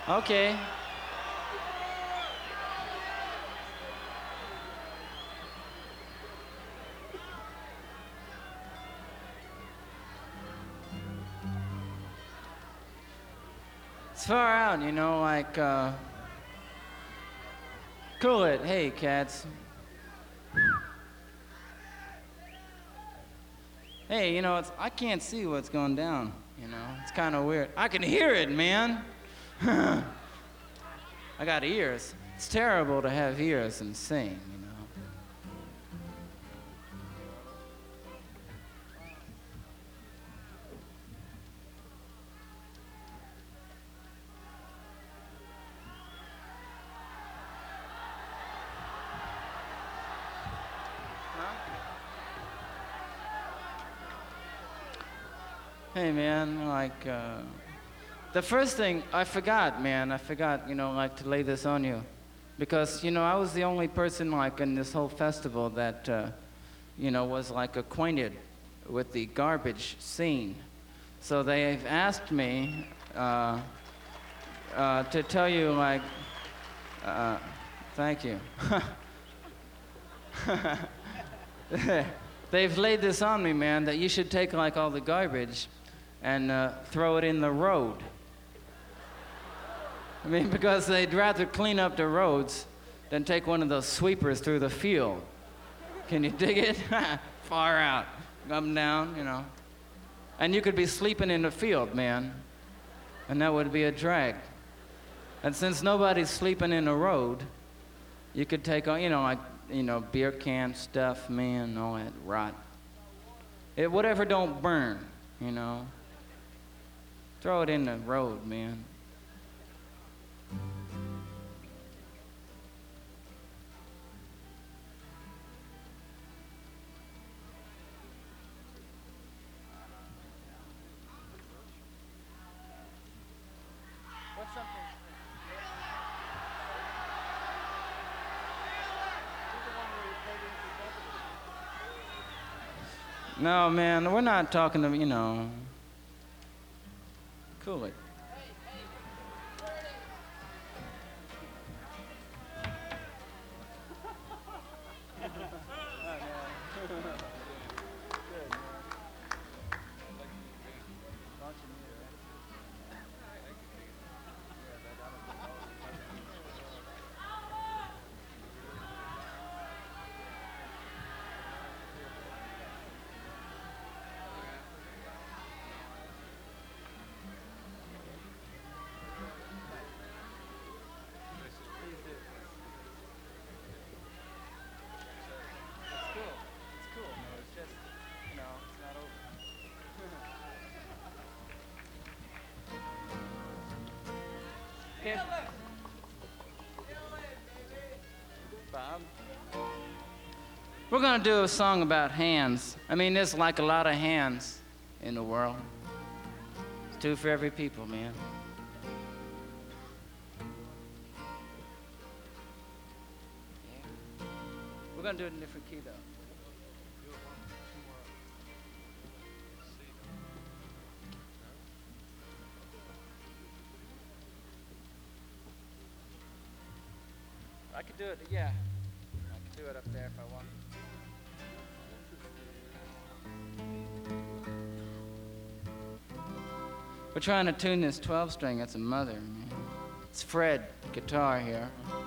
Okay. It's far out, like, cool it. Hey, cats. Hey, I can't see what's going down. It's kind of weird. I can hear it, man. I got ears. It's terrible to have ears and sing. Hey, man, like, the first thing I forgot, man, like to lay this on you. Because, I was the only person, like, in this whole festival that, was, like, acquainted with the garbage scene. So they've asked me to tell you, like, thank you. They've laid this on me, man, that you should take, like, all the garbage and throw it in the road. I mean, because they'd rather clean up the roads than take one of those sweepers through the field. Can you dig it? Far out. Come down. And you could be sleeping in the field, man, and that would be a drag. And since nobody's sleeping in the road, you could take, like, beer can stuff, man, all that rot. Whatever don't burn. Throw it in the road, man. What's something? No, man, we're not talking to, Cool it. Bob? We're gonna do a song about hands. I mean, there's like a lot of hands in the world. It's two for every people, man. Yeah. We're gonna do it in a different key, though. I could do it, yeah. I could do it up there if I want. We're trying to tune this 12 string. It's a mother, man. It's Fred, guitar here.